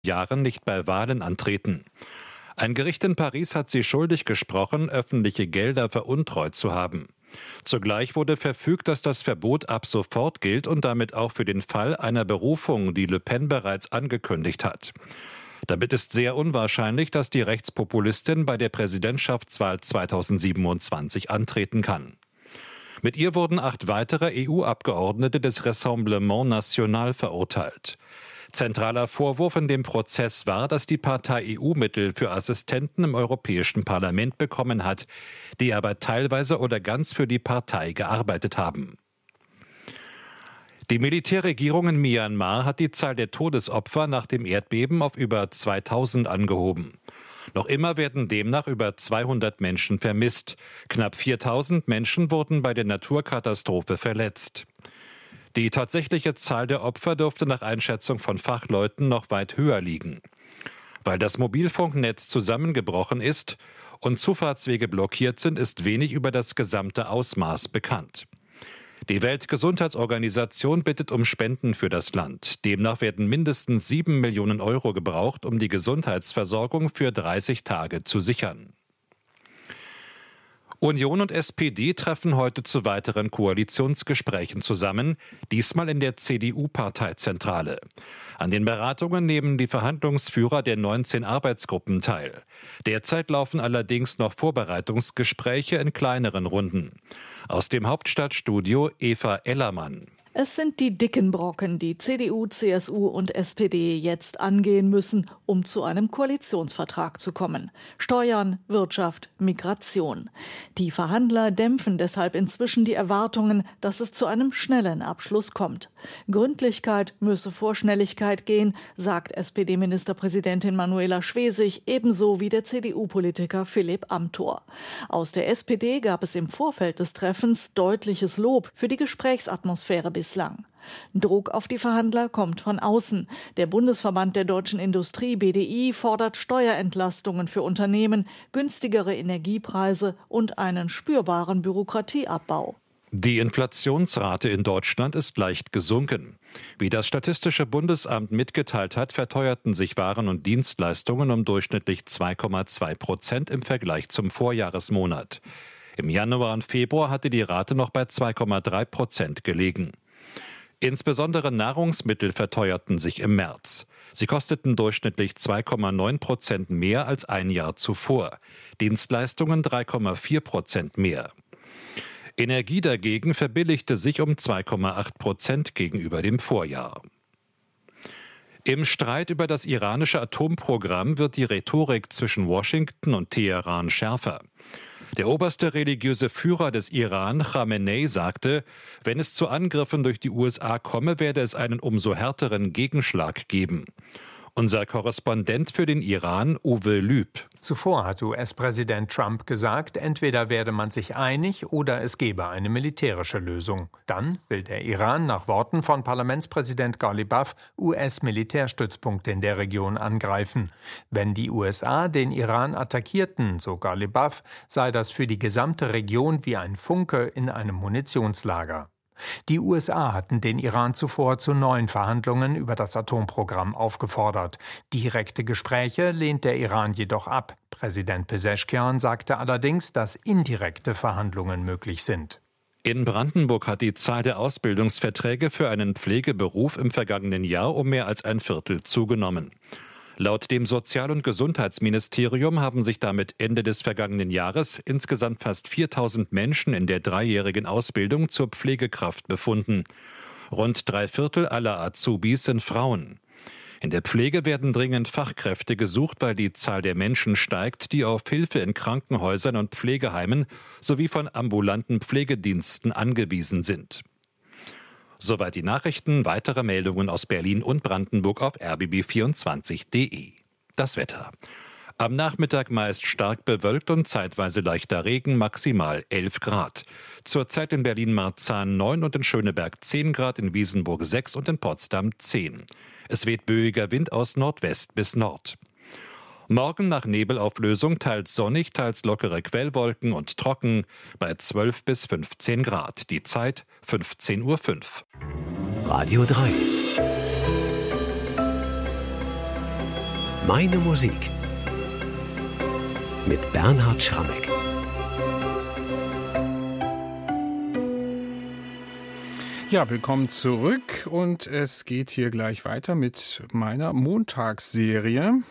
Jahren nicht bei Wahlen antreten. Ein Gericht in Paris hat sie schuldig gesprochen, öffentliche Gelder veruntreut zu haben. Zugleich wurde verfügt, dass das Verbot ab sofort gilt und damit auch für den Fall einer Berufung, die Le Pen bereits angekündigt hat. Damit ist sehr unwahrscheinlich, dass die Rechtspopulistin bei der Präsidentschaftswahl 2027 antreten kann. Mit ihr wurden 8 weitere EU-Abgeordnete des Rassemblement National verurteilt. Zentraler Vorwurf in dem Prozess war, dass die Partei EU-Mittel für Assistenten im Europäischen Parlament bekommen hat, die aber teilweise oder ganz für die Partei gearbeitet haben. Die Militärregierung in Myanmar hat die Zahl der Todesopfer nach dem Erdbeben auf über 2000 angehoben. Noch immer werden demnach über 200 Menschen vermisst. Knapp 4000 Menschen wurden bei der Naturkatastrophe verletzt. Die tatsächliche Zahl der Opfer dürfte nach Einschätzung von Fachleuten noch weit höher liegen. Weil das Mobilfunknetz zusammengebrochen ist und Zufahrtswege blockiert sind, ist wenig über das gesamte Ausmaß bekannt. Die Weltgesundheitsorganisation bittet um Spenden für das Land. Demnach werden mindestens 7 Millionen Euro gebraucht, um die Gesundheitsversorgung für 30 Tage zu sichern. Union und SPD treffen heute zu weiteren Koalitionsgesprächen zusammen, diesmal in der CDU-Parteizentrale. An den Beratungen nehmen die Verhandlungsführer der 19 Arbeitsgruppen teil. Derzeit laufen allerdings noch Vorbereitungsgespräche in kleineren Runden. Aus dem Hauptstadtstudio Eva Ellermann. Es sind die dicken Brocken, die CDU, CSU und SPD jetzt angehen müssen, um zu einem Koalitionsvertrag zu kommen. Steuern, Wirtschaft, Migration. Die Verhandler dämpfen deshalb inzwischen die Erwartungen, dass es zu einem schnellen Abschluss kommt. Gründlichkeit müsse vor Schnelligkeit gehen, sagt SPD-Ministerpräsidentin Manuela Schwesig, ebenso wie der CDU-Politiker Philipp Amthor. Aus der SPD gab es im Vorfeld des Treffens deutliches Lob für die Gesprächsatmosphäre bislang. Druck auf die Verhandler kommt von außen. Der Bundesverband der deutschen Industrie BDI fordert Steuerentlastungen für Unternehmen, günstigere Energiepreise und einen spürbaren Bürokratieabbau. Die Inflationsrate in Deutschland ist leicht gesunken. Wie das Statistische Bundesamt mitgeteilt hat, verteuerten sich Waren und Dienstleistungen um durchschnittlich 2,2% im Vergleich zum Vorjahresmonat. Im Januar und Februar hatte die Rate noch bei 2,3% gelegen. Insbesondere Nahrungsmittel verteuerten sich im März. Sie kosteten durchschnittlich 2,9% mehr als ein Jahr zuvor. Dienstleistungen 3,4% mehr. Energie dagegen verbilligte sich um 2,8% gegenüber dem Vorjahr. Im Streit über das iranische Atomprogramm wird die Rhetorik zwischen Washington und Teheran schärfer. Der oberste religiöse Führer des Iran, Khamenei, sagte, wenn es zu Angriffen durch die USA komme, werde es einen umso härteren Gegenschlag geben. Unser Korrespondent für den Iran, Uwe Lüb. Zuvor hat US-Präsident Trump gesagt, entweder werde man sich einig oder es gebe eine militärische Lösung. Dann will der Iran nach Worten von Parlamentspräsident Ghalibaf US-Militärstützpunkte in der Region angreifen. Wenn die USA den Iran attackierten, so Ghalibaf, sei das für die gesamte Region wie ein Funke in einem Munitionslager. Die USA hatten den Iran zuvor zu neuen Verhandlungen über das Atomprogramm aufgefordert. Direkte Gespräche lehnt der Iran jedoch ab. Präsident Pezeshkian sagte allerdings, dass indirekte Verhandlungen möglich sind. In Brandenburg hat die Zahl der Ausbildungsverträge für einen Pflegeberuf im vergangenen Jahr um mehr als ein Viertel zugenommen. Laut dem Sozial- und Gesundheitsministerium haben sich damit Ende des vergangenen Jahres insgesamt fast 4000 Menschen in der 3-jährigen Ausbildung zur Pflegekraft befunden. Rund 3/4 aller Azubis sind Frauen. In der Pflege werden dringend Fachkräfte gesucht, weil die Zahl der Menschen steigt, die auf Hilfe in Krankenhäusern und Pflegeheimen sowie von ambulanten Pflegediensten angewiesen sind. Soweit die Nachrichten, weitere Meldungen aus Berlin und Brandenburg auf rbb24.de. Das Wetter. Am Nachmittag meist stark bewölkt und zeitweise leichter Regen, maximal 11 Grad. Zurzeit in Berlin-Marzahn 9 und in Schöneberg 10 Grad, in Wiesenburg 6 und in Potsdam 10. Es weht böiger Wind aus Nordwest bis Nord. Morgen nach Nebelauflösung teils sonnig, teils lockere Quellwolken und trocken bei 12 bis 15 Grad. Die Zeit 15:05 Uhr. Radio 3 Meine Musik mit Bernhard Schrammeck. Ja, willkommen zurück und es geht hier gleich weiter mit meiner Montagsserie.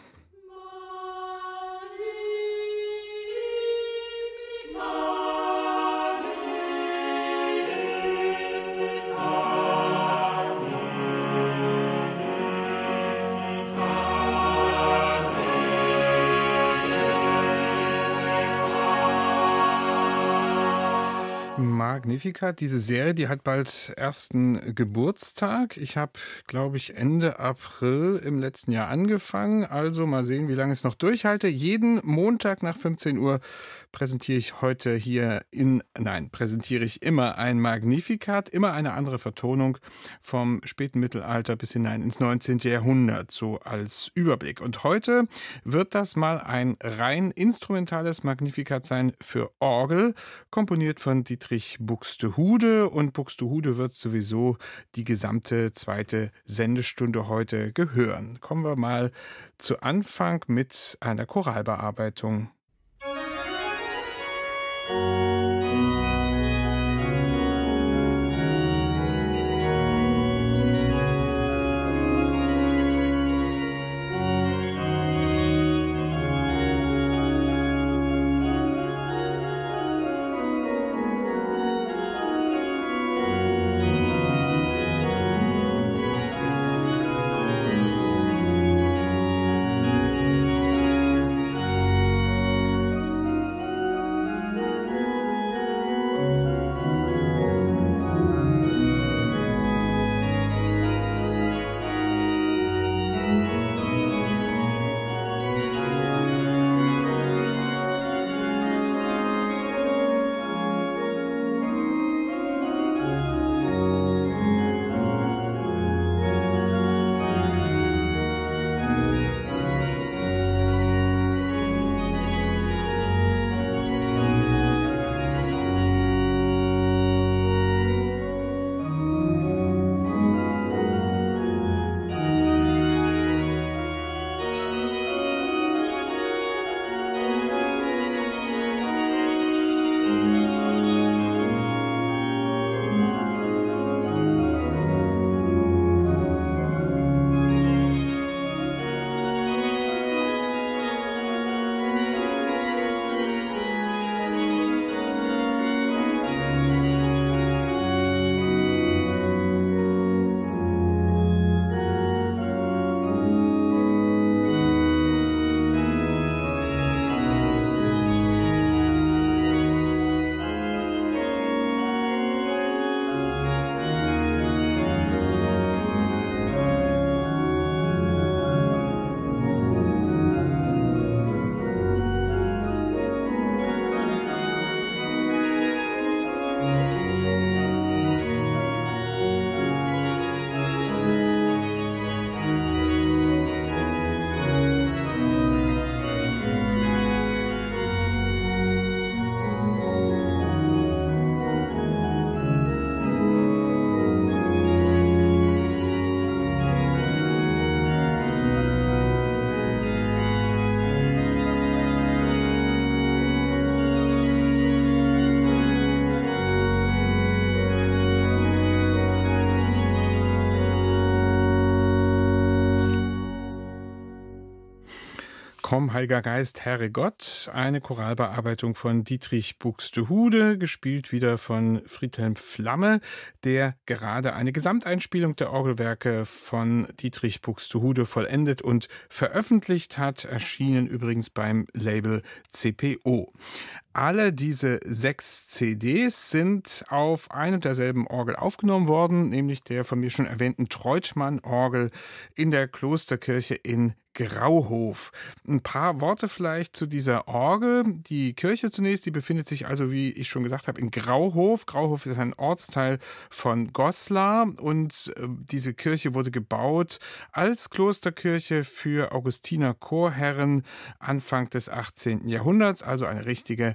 Magnificat, diese Serie, die hat bald ersten Geburtstag. Ich habe, glaube ich, Ende April im letzten Jahr angefangen. Also mal sehen, wie lange ich es noch durchhalte. Jeden Montag nach 15 Uhr präsentiere ich immer ein Magnificat, immer eine andere Vertonung vom späten Mittelalter bis hinein ins 19. Jahrhundert, so als Überblick. Und heute wird das mal ein rein instrumentales Magnificat sein für Orgel, komponiert von Dietrich Buxtehude. Und Buxtehude wird sowieso die gesamte zweite Sendestunde heute gehören. Kommen wir mal zu Anfang mit einer Choralbearbeitung. Komm, Heiliger Geist, Herre Gott, eine Choralbearbeitung von Dietrich Buxtehude, gespielt wieder von Friedhelm Flamme, der gerade eine Gesamteinspielung der Orgelwerke von Dietrich Buxtehude vollendet und veröffentlicht hat, erschienen übrigens beim Label CPO. Alle diese 6 CDs sind auf ein und derselben Orgel aufgenommen worden, nämlich der von mir schon erwähnten Treutmann-Orgel in der Klosterkirche in Grauhof. Ein paar Worte vielleicht zu dieser Orgel. Die Kirche zunächst, die befindet sich also, wie ich schon gesagt habe, in Grauhof. Grauhof ist ein Ortsteil von Goslar und diese Kirche wurde gebaut als Klosterkirche für Augustiner Chorherren Anfang des 18. Jahrhunderts, also eine richtige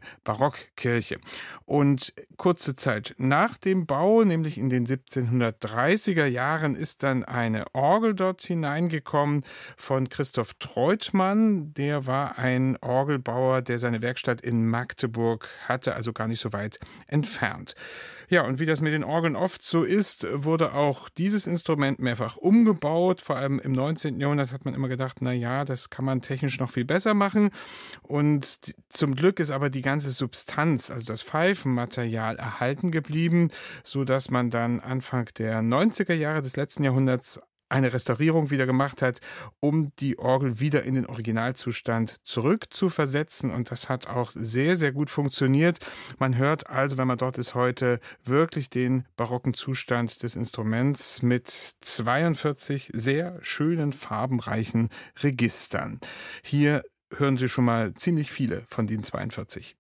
Barockkirche. Und kurze Zeit nach dem Bau, nämlich in den 1730er Jahren, ist dann eine Orgel dort hineingekommen von Christoph Treutmann. Der war ein Orgelbauer, der seine Werkstatt in Magdeburg hatte, also gar nicht so weit entfernt. Ja, und wie das mit den Orgeln oft so ist, wurde auch dieses Instrument mehrfach umgebaut. Vor allem im 19. Jahrhundert hat man immer gedacht, na ja, das kann man technisch noch viel besser machen. Und zum Glück ist aber die ganze Substanz, also das Pfeifenmaterial, erhalten geblieben, sodass man dann Anfang der 90er Jahre des letzten Jahrhunderts eine Restaurierung wieder gemacht hat, um die Orgel wieder in den Originalzustand zurückzuversetzen. Und das hat auch sehr, sehr gut funktioniert. Man hört also, wenn man dort ist heute, wirklich den barocken Zustand des Instruments mit 42 sehr schönen, farbenreichen Registern. Hier hören Sie schon mal ziemlich viele von den 42.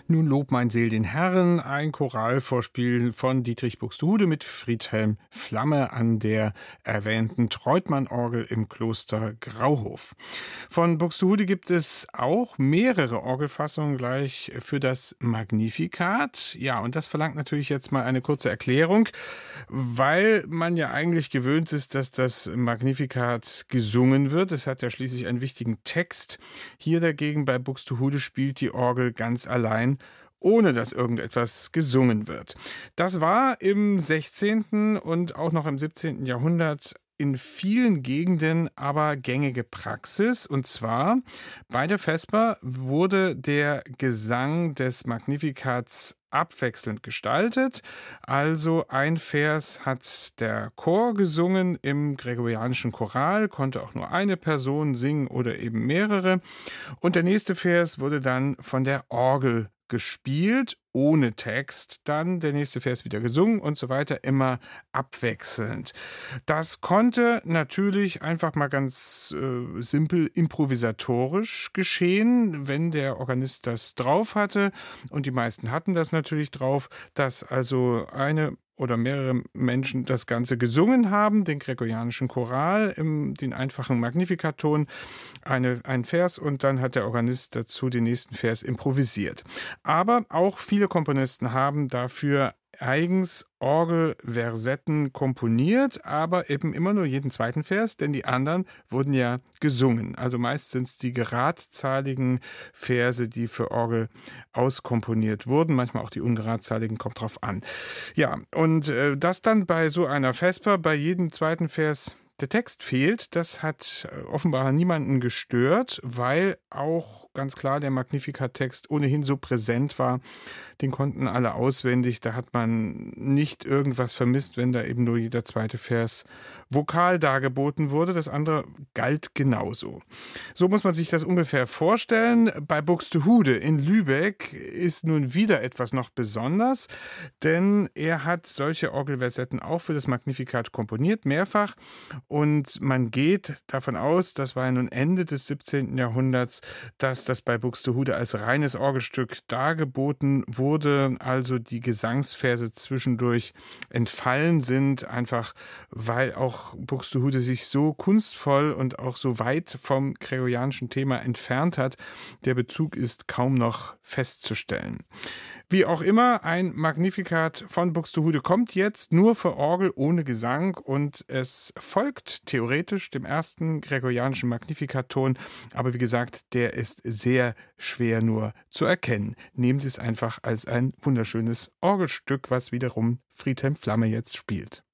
Nun Lob mein Seel den Herren, ein Choralvorspiel von Dietrich Buxtehude mit Friedhelm Flamme an der erwähnten Treutmann-Orgel im Kloster Grauhof. Von Buxtehude gibt es auch mehrere Orgelfassungen gleich für das Magnificat. Ja, und das verlangt natürlich jetzt mal eine kurze Erklärung, weil man ja eigentlich gewöhnt ist, dass das Magnificat gesungen wird. Es hat ja schließlich einen wichtigen Text. Hier dagegen bei Buxtehude spielt die Orgel ganz allein, ohne dass irgendetwas gesungen wird. Das war im 16. und auch noch im 17. Jahrhundert in vielen Gegenden aber gängige Praxis. Und zwar bei der Vesper wurde der Gesang des Magnifikats abwechselnd gestaltet. Also ein Vers hat der Chor gesungen im gregorianischen Choral, konnte auch nur eine Person singen oder eben mehrere. Und der nächste Vers wurde dann von der Orgel gespielt, ohne Text, dann der nächste Vers wieder gesungen und so weiter, immer abwechselnd. Das konnte natürlich einfach mal ganz simpel improvisatorisch geschehen, wenn der Organist das drauf hatte, und die meisten hatten das natürlich drauf, dass also eine oder mehrere Menschen das Ganze gesungen haben, den gregorianischen Choral, den einfachen Magnificat-Ton, ein Vers, und dann hat der Organist dazu den nächsten Vers improvisiert. Aber auch viele Komponisten haben dafür eigens Orgelversetten komponiert, aber eben immer nur jeden zweiten Vers, denn die anderen wurden ja gesungen. Also meist sind es die geradzahligen Verse, die für Orgel auskomponiert wurden, manchmal auch die ungeradzahligen, kommt drauf an. Ja, und dass dann bei so einer Vesper bei jedem zweiten Vers der Text fehlt, das hat offenbar niemanden gestört, weil auch ganz klar der Magnificat-Text ohnehin so präsent war. Den konnten alle auswendig, da hat man nicht irgendwas vermisst, wenn da eben nur jeder zweite Vers vokal dargeboten wurde. Das andere galt genauso. So muss man sich das ungefähr vorstellen. Bei Buxtehude in Lübeck ist nun wieder etwas noch besonders, denn er hat solche Orgelversetten auch für das Magnificat komponiert, mehrfach. Und man geht davon aus, das war ja nun Ende des 17. Jahrhunderts, dass das bei Buxtehude als reines Orgelstück dargeboten wurde, also die Gesangsverse zwischendurch entfallen sind, einfach weil auch Buxtehude sich so kunstvoll und auch so weit vom gregorianischen Thema entfernt hat. Der Bezug ist kaum noch festzustellen. Wie auch immer, ein Magnificat von Buxtehude kommt jetzt nur für Orgel ohne Gesang, und es folgt theoretisch dem ersten gregorianischen Magnificat-Ton, aber wie gesagt, der ist sehr schwer nur zu erkennen. Nehmen Sie es einfach als ein wunderschönes Orgelstück, was wiederum Friedhelm Flamme jetzt spielt.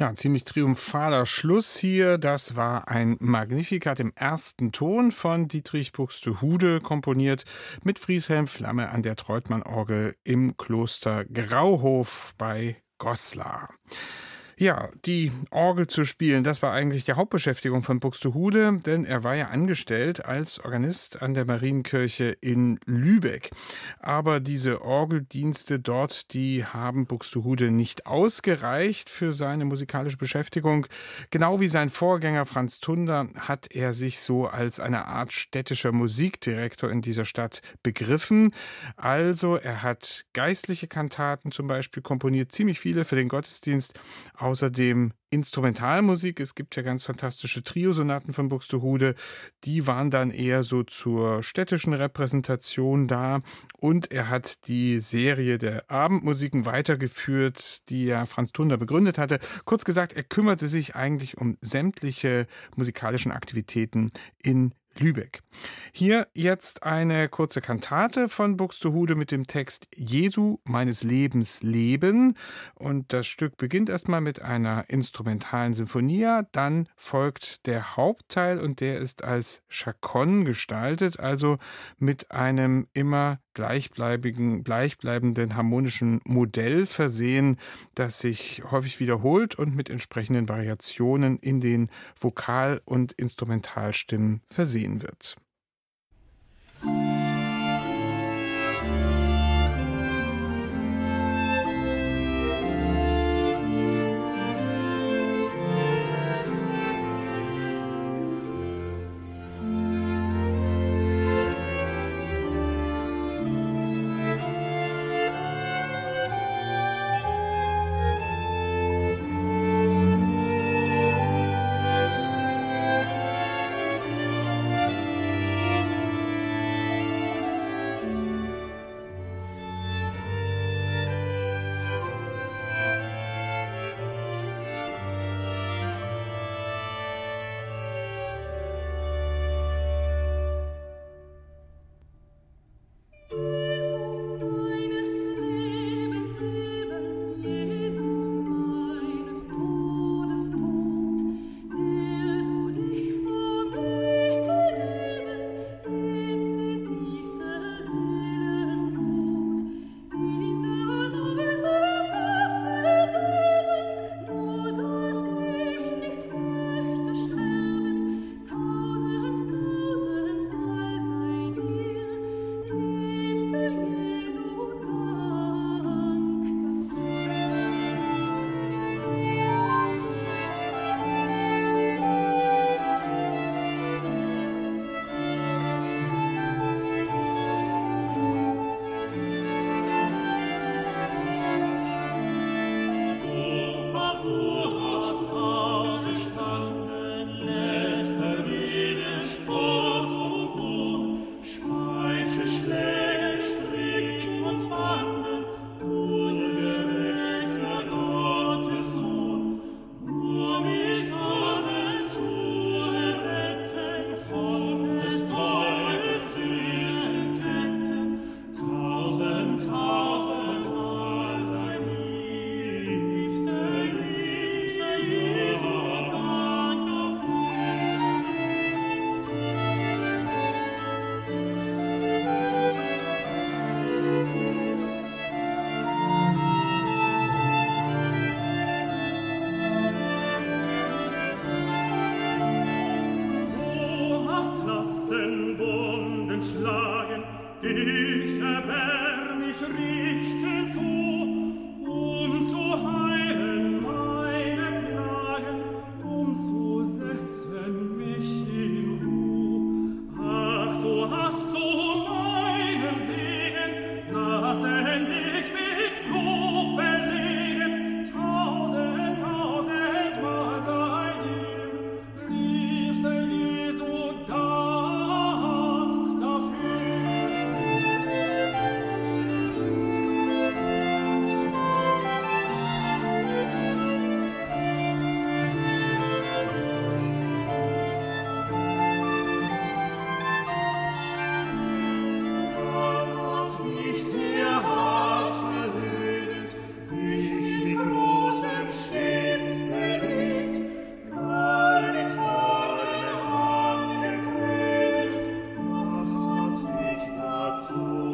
Ja, ein ziemlich triumphaler Schluss hier. Das war ein Magnificat im ersten Ton von Dietrich Buxtehude, komponiert mit Friedhelm Flamme an der Treutmann-Orgel im Kloster Grauhof bei Goslar. Ja, die Orgel zu spielen, das war eigentlich die Hauptbeschäftigung von Buxtehude, denn er war ja angestellt als Organist an der Marienkirche in Lübeck. Aber diese Orgeldienste dort, die haben Buxtehude nicht ausgereicht für seine musikalische Beschäftigung. Genau wie sein Vorgänger Franz Tunder hat er sich so als eine Art städtischer Musikdirektor in dieser Stadt begriffen. Also er hat geistliche Kantaten zum Beispiel komponiert, ziemlich viele für den Gottesdienst. Außerdem Instrumentalmusik. Es gibt ja ganz fantastische Triosonaten von Buxtehude. Die waren dann eher so zur städtischen Repräsentation da. Und er hat die Serie der Abendmusiken weitergeführt, die ja Franz Tunder begründet hatte. Kurz gesagt, er kümmerte sich eigentlich um sämtliche musikalischen Aktivitäten in Lübeck. Hier jetzt eine kurze Kantate von Buxtehude mit dem Text Jesu meines Lebens Leben. Und das Stück beginnt erstmal mit einer instrumentalen Sinfonia, dann folgt der Hauptteil und der ist als Chaconne gestaltet, also mit einem immer gleichbleibenden harmonischen Modell versehen, das sich häufig wiederholt und mit entsprechenden Variationen in den Vokal- und Instrumentalstimmen versehen wird.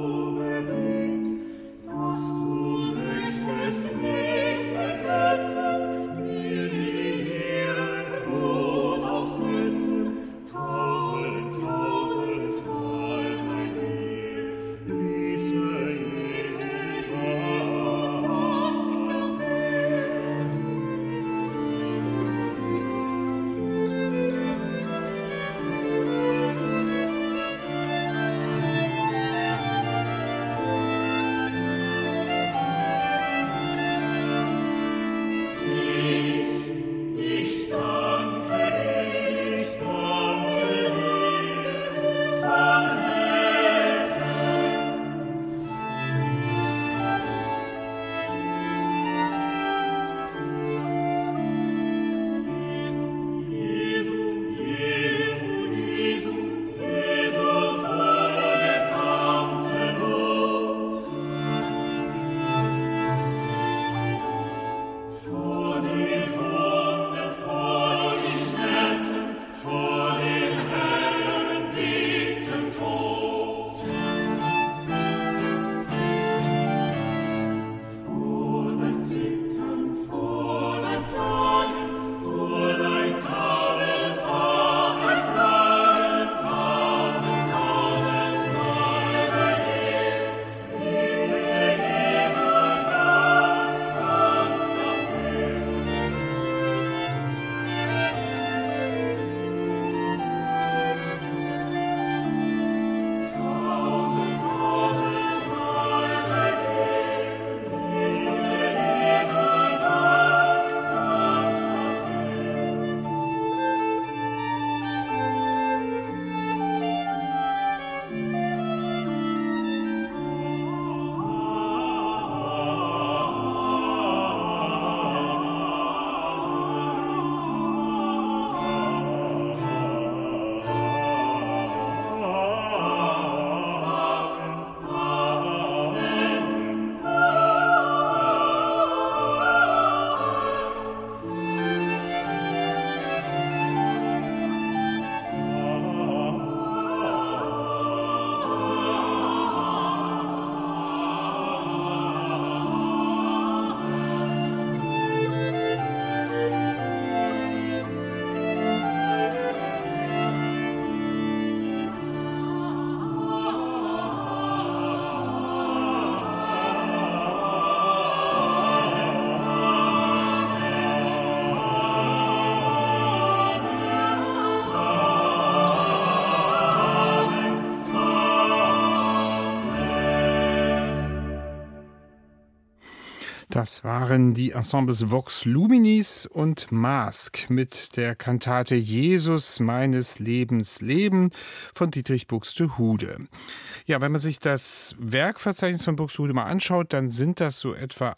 Das waren die Ensembles Vox Luminis und Mask mit der Kantate Jesus meines Lebens Leben von Dietrich Buxtehude. Ja, wenn man sich das Werkverzeichnis von Buxtehude mal anschaut, dann sind das so etwa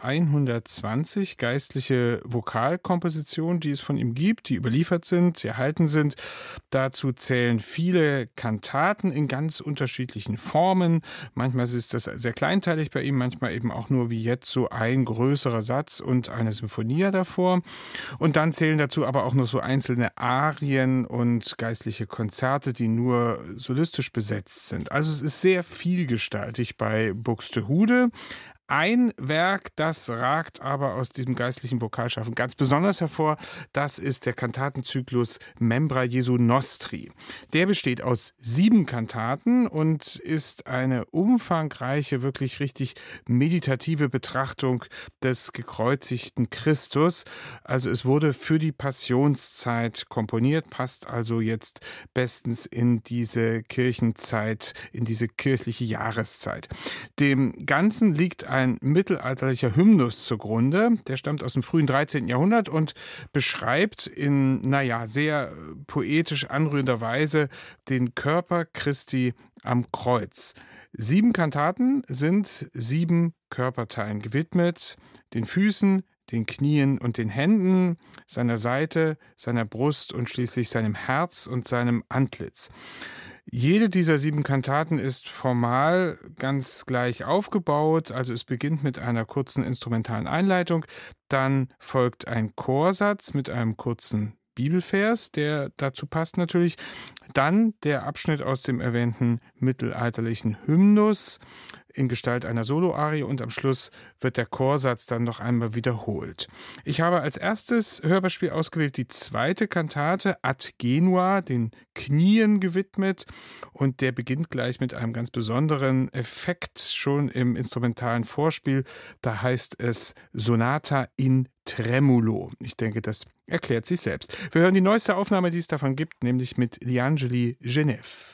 120 geistliche Vokalkompositionen, die es von ihm gibt, die überliefert sind, die erhalten sind. Dazu zählen viele Kantaten in ganz unterschiedlichen Formen. Manchmal ist das sehr kleinteilig bei ihm, manchmal eben auch nur wie jetzt so ein größerer Satz und eine Symphonia davor. Und dann zählen dazu aber auch noch so einzelne Arien und geistliche Konzerte, die nur solistisch besetzt sind. Also es ist sehr vielgestaltig bei Buxtehude. Ein Werk, das ragt aber aus diesem geistlichen Vokalschaffen ganz besonders hervor, das ist der Kantatenzyklus Membra Jesu Nostri. Der besteht aus 7 Kantaten und ist eine umfangreiche, wirklich richtig meditative Betrachtung des gekreuzigten Christus. Also es wurde für die Passionszeit komponiert, passt also jetzt bestens in diese Kirchenzeit, in diese kirchliche Jahreszeit. Dem Ganzen liegt ein mittelalterlicher Hymnus zugrunde. Der stammt aus dem frühen 13. Jahrhundert und beschreibt in, sehr poetisch anrührender Weise den Körper Christi am Kreuz. 7 Kantaten sind 7 Körperteilen gewidmet, den Füßen, den Knien und den Händen, seiner Seite, seiner Brust und schließlich seinem Herz und seinem Antlitz. Jede dieser 7 Kantaten ist formal ganz gleich aufgebaut, also es beginnt mit einer kurzen instrumentalen Einleitung, dann folgt ein Chorsatz mit einem kurzen Bibelvers, der dazu passt natürlich, dann der Abschnitt aus dem erwähnten mittelalterlichen Hymnus, in Gestalt einer Soloarie und am Schluss wird der Chorsatz dann noch einmal wiederholt. Ich habe als erstes Hörbeispiel ausgewählt die zweite Kantate Ad Genua, den Knien gewidmet, und der beginnt gleich mit einem ganz besonderen Effekt schon im instrumentalen Vorspiel. Da heißt es Sonata in Tremulo. Ich denke, das erklärt sich selbst. Wir hören die neueste Aufnahme, die es davon gibt, nämlich mit Gli Angeli Genève.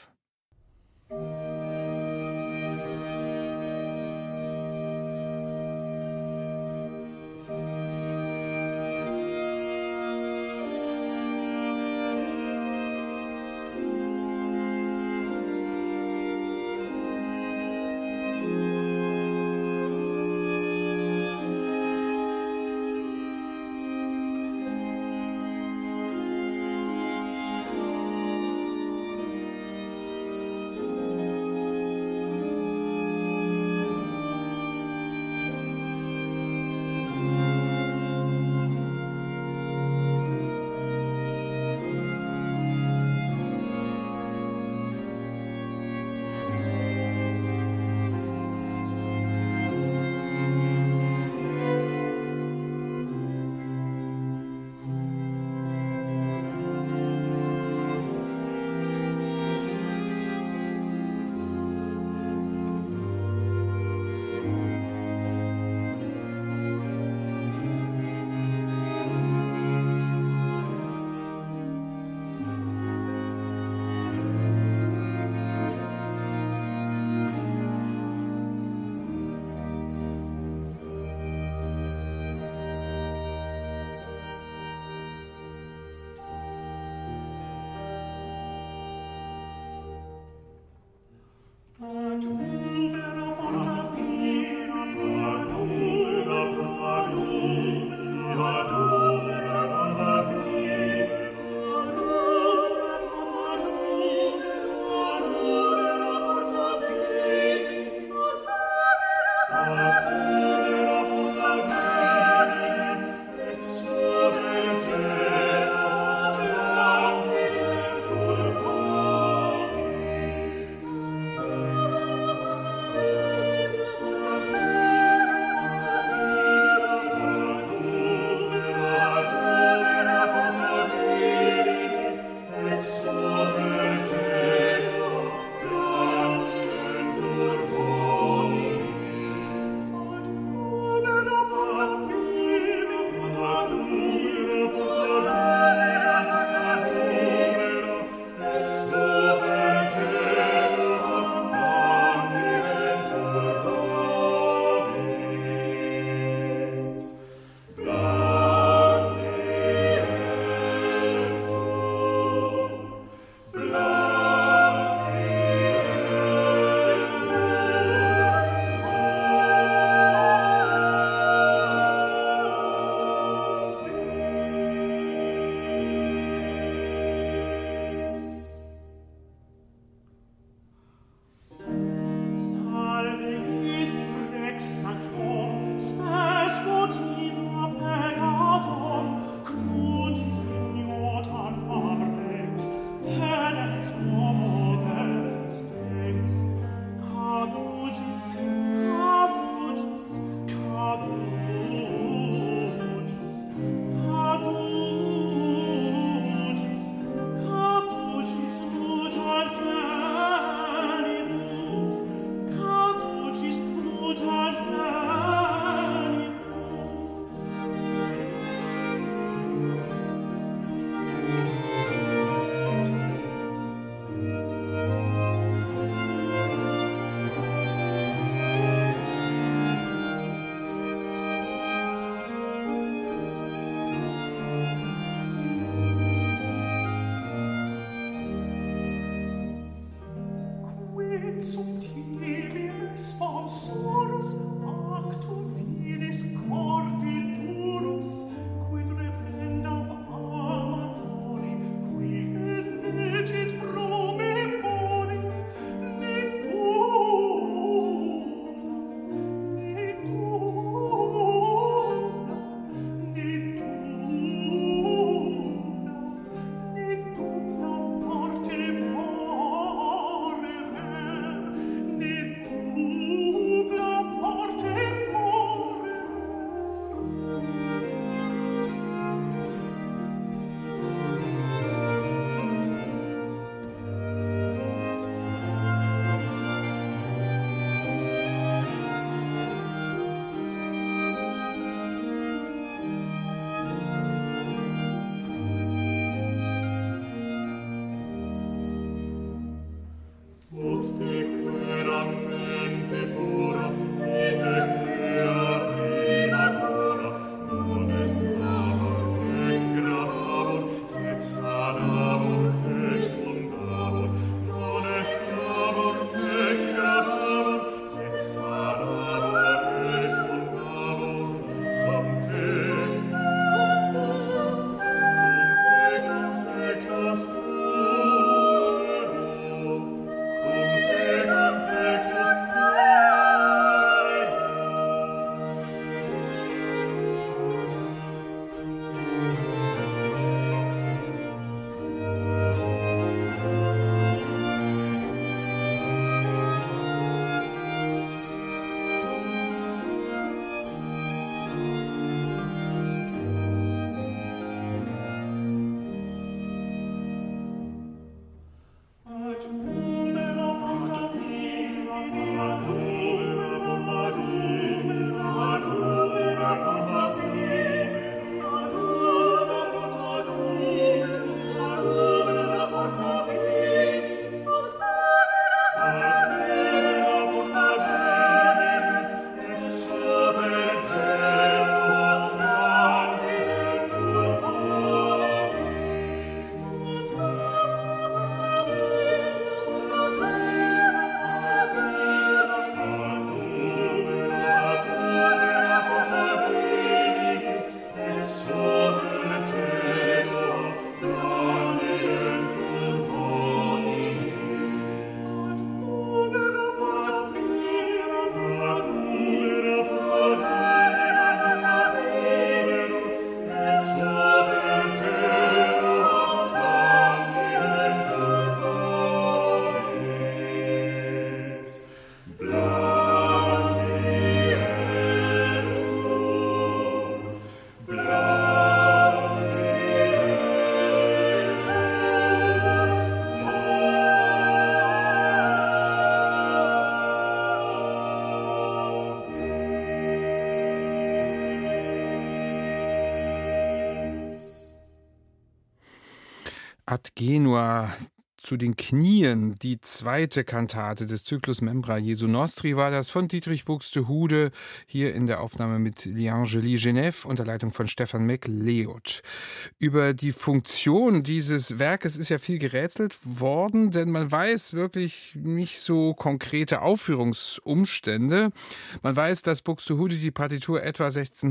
Ad Genua, zu den Knien, die zweite Kantate des Zyklus Membra Jesu Nostri war das von Dietrich Buxtehude, hier in der Aufnahme mit Liangeli Genève unter Leitung von Stefan McLeod. Über die Funktion dieses Werkes ist ja viel gerätselt worden, denn man weiß wirklich nicht so konkrete Aufführungsumstände. Man weiß, dass Buxtehude die Partitur etwa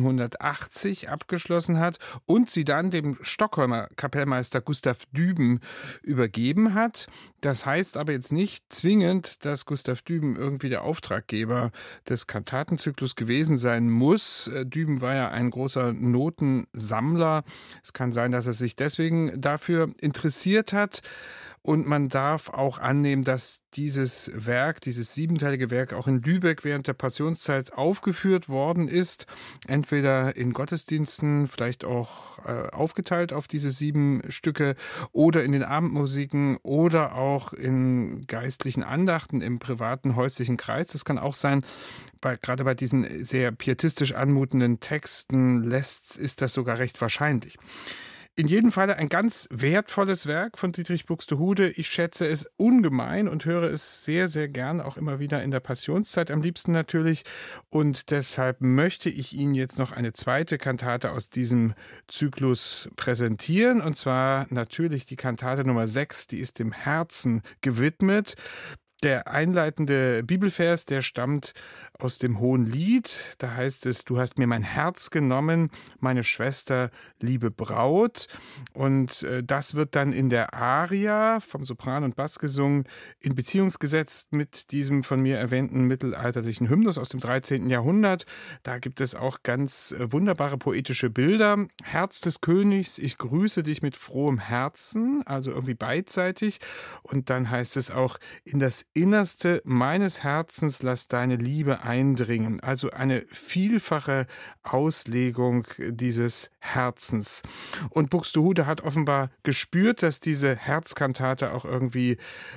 1680 abgeschlossen hat und sie dann dem Stockholmer Kapellmeister Gustav Düben übergeben hat. Das heißt aber jetzt nicht zwingend, dass Gustav Düben irgendwie der Auftraggeber des Kantatenzyklus gewesen sein muss. Düben war ja ein großer Notensammler. Es kann sein, dass er sich deswegen dafür interessiert hat. Und man darf auch annehmen, dass dieses Werk, dieses siebenteilige Werk auch in Lübeck während der Passionszeit aufgeführt worden ist. Entweder in Gottesdiensten, vielleicht auch aufgeteilt auf diese 7 Stücke oder in den Abendmusiken oder auch in geistlichen Andachten im privaten häuslichen Kreis. Das kann auch sein. Gerade bei diesen sehr pietistisch anmutenden Texten ist das sogar recht wahrscheinlich. In jedem Fall ein ganz wertvolles Werk von Dietrich Buxtehude. Ich schätze es ungemein und höre es sehr, sehr gern, auch immer wieder in der Passionszeit, am liebsten natürlich. Und deshalb möchte ich Ihnen jetzt noch eine zweite Kantate aus diesem Zyklus präsentieren. Und zwar natürlich die Kantate Nummer 6, die ist dem Herzen gewidmet. Der einleitende Bibelvers, der stammt aus dem Hohenlied. Da heißt es: Du hast mir mein Herz genommen, meine Schwester, liebe Braut. Und das wird dann in der Aria vom Sopran und Bass gesungen, in Beziehung gesetzt mit diesem von mir erwähnten mittelalterlichen Hymnus aus dem 13. Jahrhundert. Da gibt es auch ganz wunderbare poetische Bilder. Herz des Königs, ich grüße dich mit frohem Herzen, also irgendwie beidseitig. Und dann heißt es auch: In das Innerste meines Herzens lass deine Liebe eindringen. Also eine vielfache Auslegung dieses Herzens. Und Buxtehude hat offenbar gespürt, dass diese Herzkantate auch irgendwie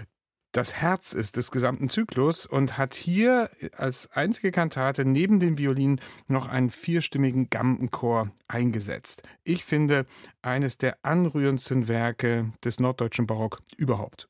das Herz ist des gesamten Zyklus und hat hier als einzige Kantate neben den Violinen noch einen 4-stimmigen Gambenchor eingesetzt. Ich finde, eines der anrührendsten Werke des norddeutschen Barock überhaupt.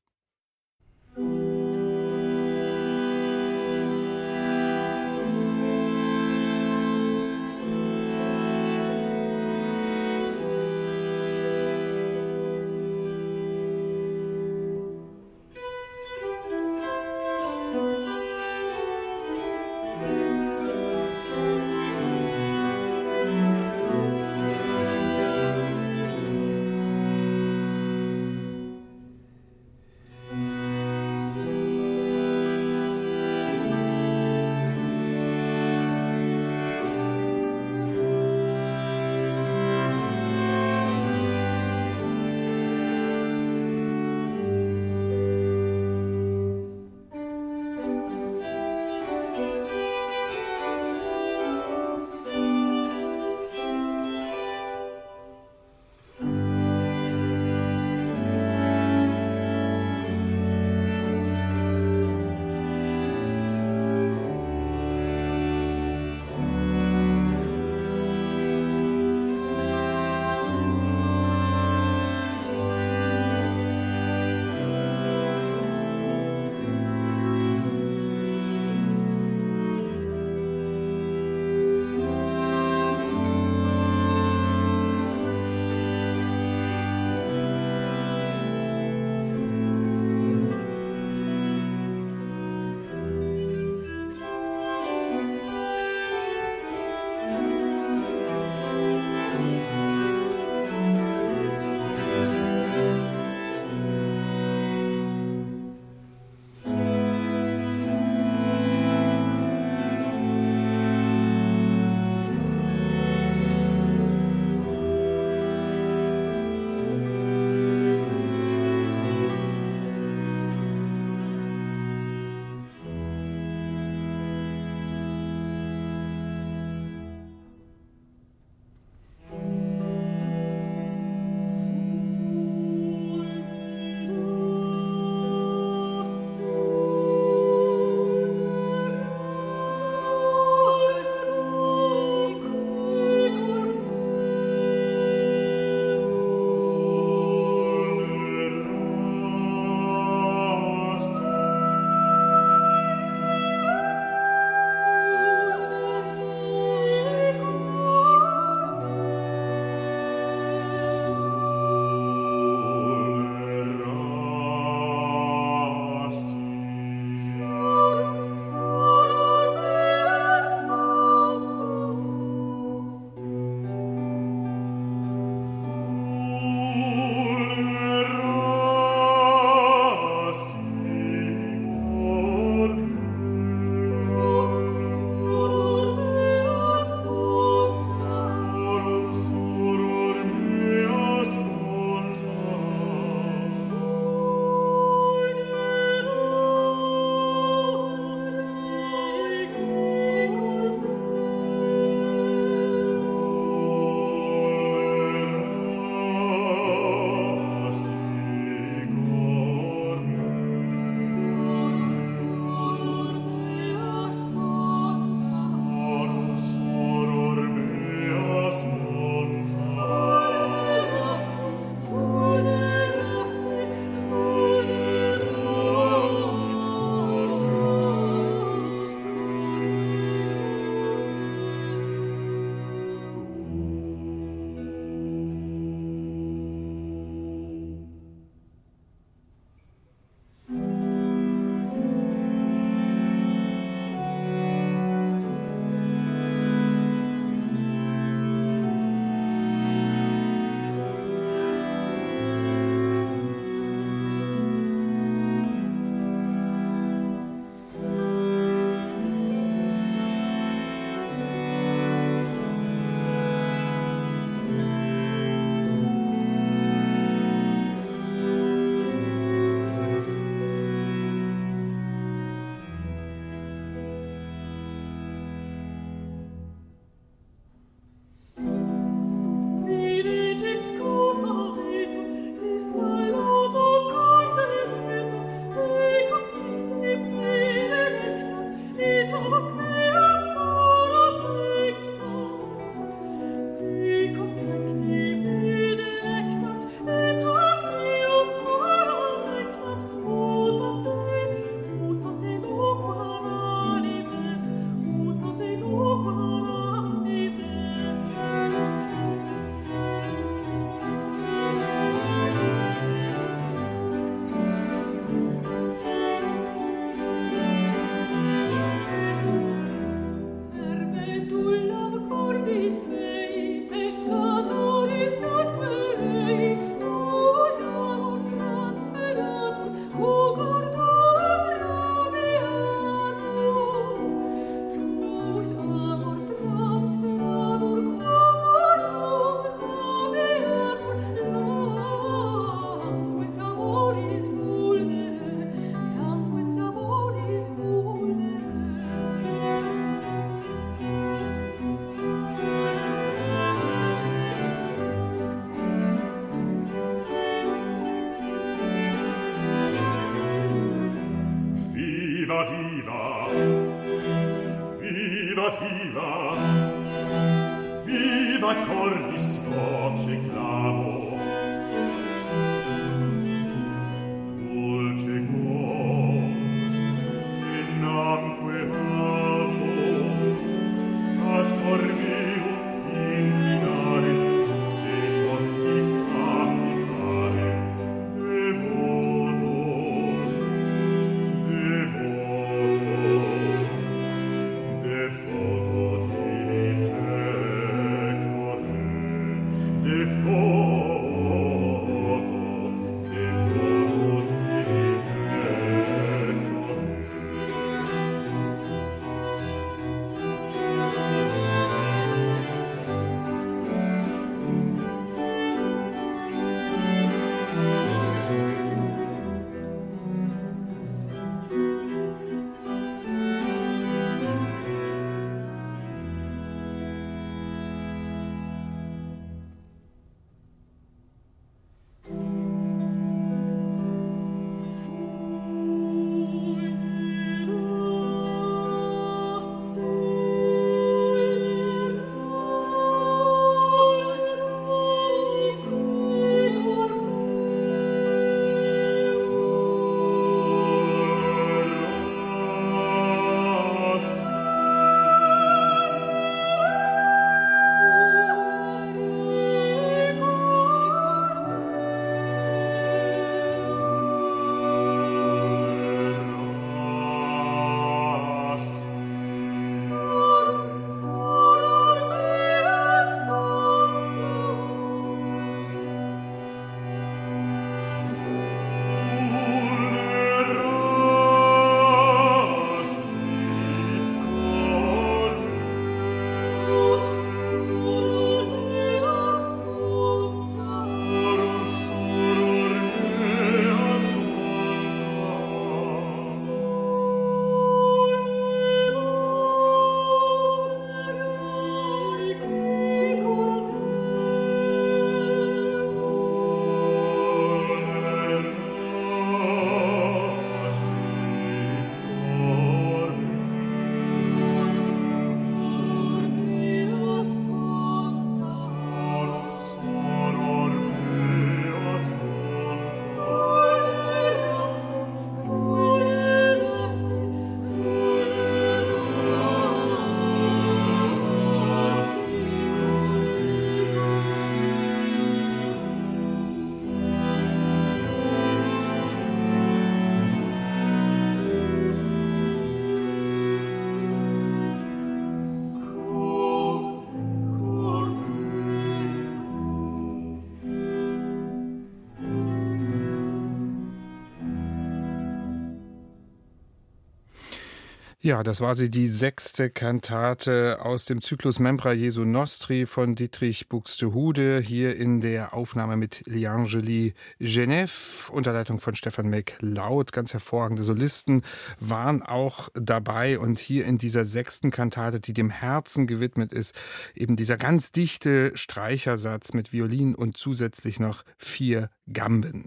Ja, das war sie, die 6. Kantate aus dem Zyklus Membra Jesu Nostri von Dietrich Buxtehude, hier in der Aufnahme mit Liangeli Genève, unter Leitung von Stefan McLeod. Ganz hervorragende Solisten waren auch dabei, und hier in dieser 6. Kantate, die dem Herzen gewidmet ist, eben dieser ganz dichte Streichersatz mit Violin und zusätzlich noch 4 Gamben.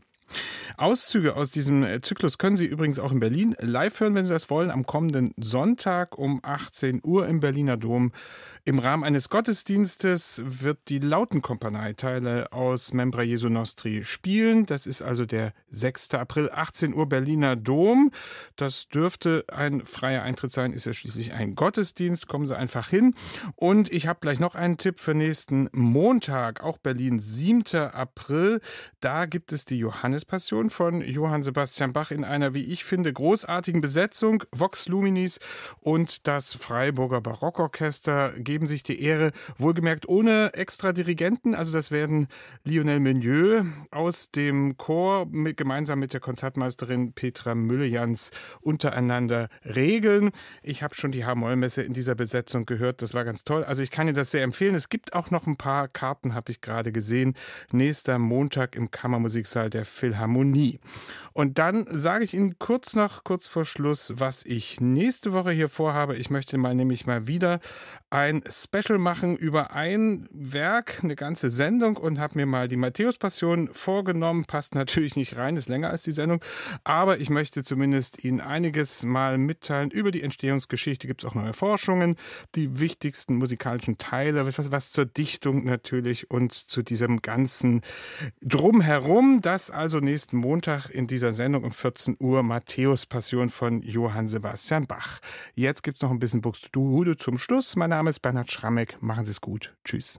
Auszüge aus diesem Zyklus können Sie übrigens auch in Berlin live hören, wenn Sie das wollen, am kommenden Sonntag um 18 Uhr im Berliner Dom. Im Rahmen eines Gottesdienstes wird die Lautenkompanie Teile aus Membra Jesu Nostri spielen. Das ist also der 6. April, 18 Uhr Berliner Dom. Das dürfte ein freier Eintritt sein, ist ja schließlich ein Gottesdienst. Kommen Sie einfach hin. Und ich habe gleich noch einen Tipp für nächsten Montag, auch Berlin, 7. April. Da gibt es die Johannes Matthäus-Passion von Johann Sebastian Bach in einer, wie ich finde, großartigen Besetzung. Vox Luminis und das Freiburger Barockorchester geben sich die Ehre, wohlgemerkt ohne extra Dirigenten. Also das werden Lionel Meunier aus dem Chor gemeinsam mit der Konzertmeisterin Petra Müllejans untereinander regeln. Ich habe schon die H-Moll-Messe in dieser Besetzung gehört. Das war ganz toll. Also ich kann Ihnen das sehr empfehlen. Es gibt auch noch ein paar Karten, habe ich gerade gesehen. Nächster Montag im Kammermusiksaal der Philharmonie. Und dann sage ich Ihnen kurz vor Schluss, was ich nächste Woche hier vorhabe. Ich möchte nämlich mal wieder ein Special machen über ein Werk, eine ganze Sendung, und habe mir mal die Matthäus-Passion vorgenommen. Passt natürlich nicht rein, ist länger als die Sendung, aber ich möchte zumindest Ihnen einiges mal mitteilen über die Entstehungsgeschichte. Gibt es auch neue Forschungen, die wichtigsten musikalischen Teile, was zur Dichtung natürlich und zu diesem ganzen Drumherum. Das also nächsten Montag in dieser Sendung um 14 Uhr, Matthäus-Passion von Johann Sebastian Bach. Jetzt gibt es noch ein bisschen Buxtehude zum Schluss. Mein Name ist Bernhard Schrammeck. Machen Sie es gut. Tschüss.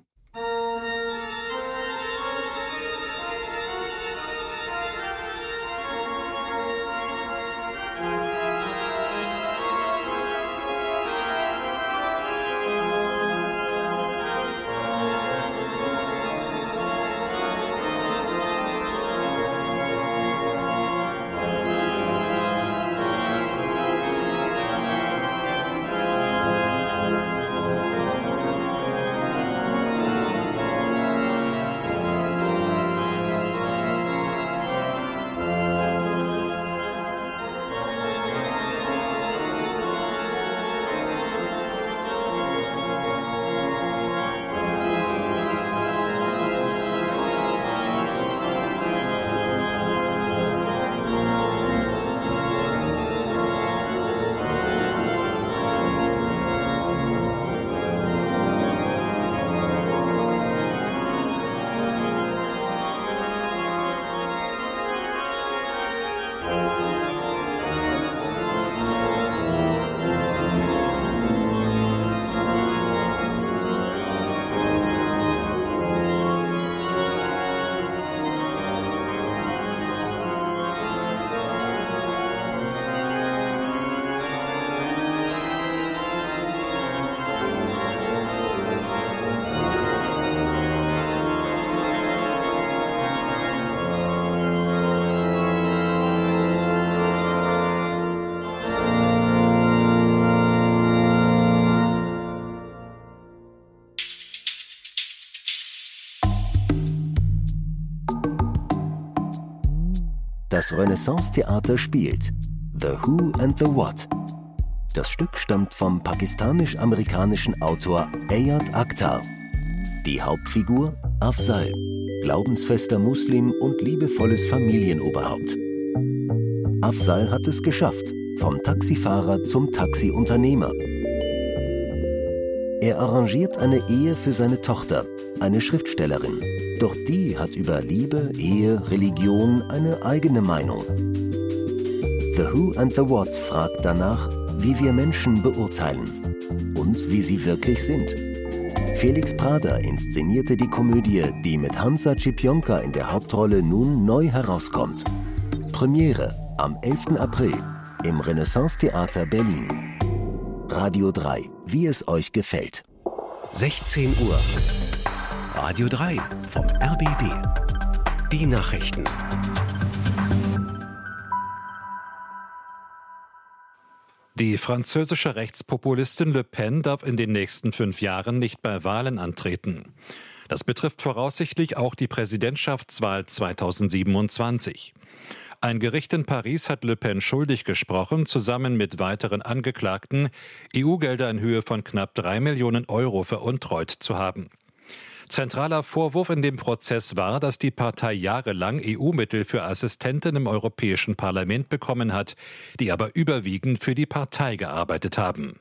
Das Renaissance-Theater spielt The Who and the What. Das Stück stammt vom pakistanisch-amerikanischen Autor Ayad Akhtar. Die Hauptfigur Afzal, glaubensfester Muslim und liebevolles Familienoberhaupt. Afzal hat es geschafft, vom Taxifahrer zum Taxiunternehmer. Er arrangiert eine Ehe für seine Tochter, eine Schriftstellerin. Doch die hat über Liebe, Ehe, Religion eine eigene Meinung. The Who and the What fragt danach, wie wir Menschen beurteilen und wie sie wirklich sind. Felix Prader inszenierte die Komödie, die mit Hansa Cipionka in der Hauptrolle nun neu herauskommt. Premiere am 11. April im Renaissance-Theater Berlin. Radio 3, wie es euch gefällt. 16 Uhr. Radio 3 vom RBB. Die Nachrichten. Die französische Rechtspopulistin Le Pen darf in den nächsten 5 Jahren nicht bei Wahlen antreten. Das betrifft voraussichtlich auch die Präsidentschaftswahl 2027. Ein Gericht in Paris hat Le Pen schuldig gesprochen, zusammen mit weiteren Angeklagten EU-Gelder in Höhe von knapp 3 Millionen Euro veruntreut zu haben. Zentraler Vorwurf in dem Prozess war, dass die Partei jahrelang EU-Mittel für Assistenten im Europäischen Parlament bekommen hat, die aber überwiegend für die Partei gearbeitet haben.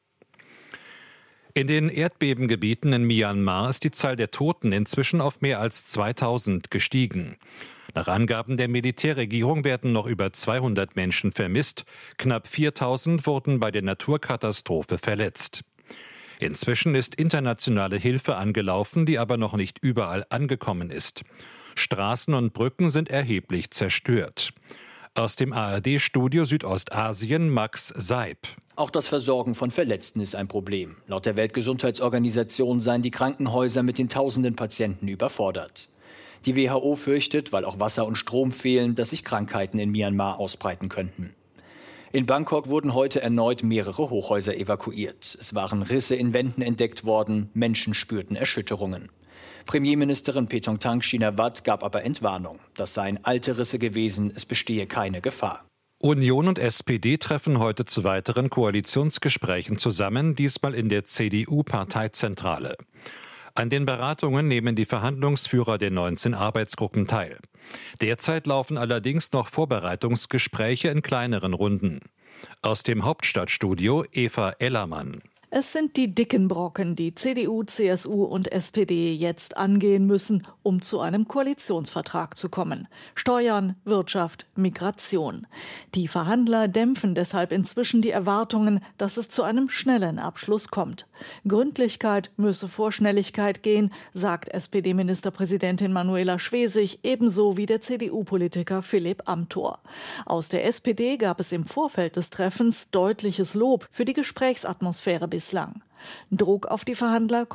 In den Erdbebengebieten in Myanmar ist die Zahl der Toten inzwischen auf mehr als 2000 gestiegen. Nach Angaben der Militärregierung werden noch über 200 Menschen vermisst, knapp 4000 wurden bei der Naturkatastrophe verletzt. Inzwischen ist internationale Hilfe angelaufen, die aber noch nicht überall angekommen ist. Straßen und Brücken sind erheblich zerstört. Aus dem ARD-Studio Südostasien Max Seib. Auch das Versorgen von Verletzten ist ein Problem. Laut der Weltgesundheitsorganisation seien die Krankenhäuser mit den tausenden Patienten überfordert. Die WHO fürchtet, weil auch Wasser und Strom fehlen, dass sich Krankheiten in Myanmar ausbreiten könnten. In Bangkok wurden heute erneut mehrere Hochhäuser evakuiert. Es waren Risse in Wänden entdeckt worden, Menschen spürten Erschütterungen. Premierministerin Paetongtarn Shinawatra gab aber Entwarnung. Das seien alte Risse gewesen, es bestehe keine Gefahr. Union und SPD treffen heute zu weiteren Koalitionsgesprächen zusammen, diesmal in der CDU-Parteizentrale. An den Beratungen nehmen die Verhandlungsführer der 19 Arbeitsgruppen teil. Derzeit laufen allerdings noch Vorbereitungsgespräche in kleineren Runden. Aus dem Hauptstadtstudio Eva Ellermann. Es sind die dicken Brocken, die CDU, CSU und SPD jetzt angehen müssen, um zu einem Koalitionsvertrag zu kommen. Steuern, Wirtschaft, Migration. Die Verhandler dämpfen deshalb inzwischen die Erwartungen, dass es zu einem schnellen Abschluss kommt. Gründlichkeit müsse vor Schnelligkeit gehen, sagt SPD-Ministerpräsidentin Manuela Schwesig, ebenso wie der CDU-Politiker Philipp Amthor. Aus der SPD gab es im Vorfeld des Treffens deutliches Lob für die Gesprächsatmosphäre bislang. Druck auf die Verhandler